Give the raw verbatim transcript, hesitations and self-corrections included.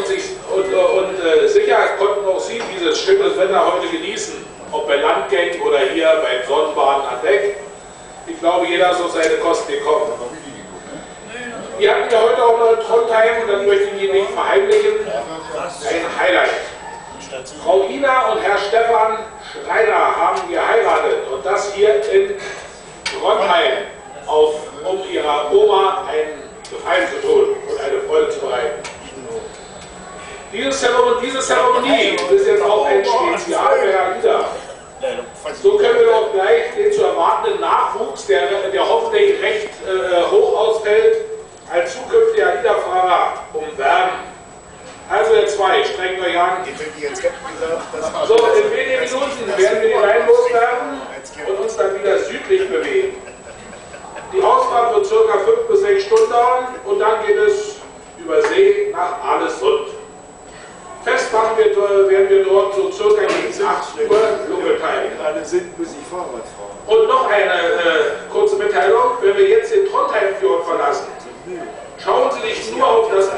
sich, und, und äh, sicher konnten auch Sie dieses schöne Wetter heute genießen, ob bei Landgängen oder hier beim Sonnenbaden an Deck. Ich glaube, jeder hat so seine Kosten gekommen. Wir hatten ja heute auch noch in Trondheim, und das möchte ich Ihnen nicht verheimlichen, ein Highlight. Frau Ina und Herr Stefan Schreiner haben geheiratet, und das hier in Trondheim, auf, um ihrer Oma einen Gefallen zu tun und eine Freude zu bereiten. Diese Zeremonie, diese Zeremonie ist jetzt auch ein Spezial der Lieder. So können wir doch gleich den zu erwartenden Nachwuchs, der, der hoffentlich recht äh, hoch ausfällt, als zukünftiger Liederfahrer umwerben. Also ihr zwei, strengt euch an. So, in wenigen Minuten werden wir die Reihen loswerden und uns dann wieder südlich bewegen. Die Ausfahrt wird ca. fünf bis sechs Stunden dauern, und dann geht es über See nach Alessund. Festmachen wir, werden wir dort so ca. gegen acht Uhr Lungenteil. Alle sind, muss ich Fahrrad fahren. Und noch eine äh, kurze Mitteilung: Wenn wir jetzt den Trondheim-Fjord verlassen, schauen Sie nicht nur auf das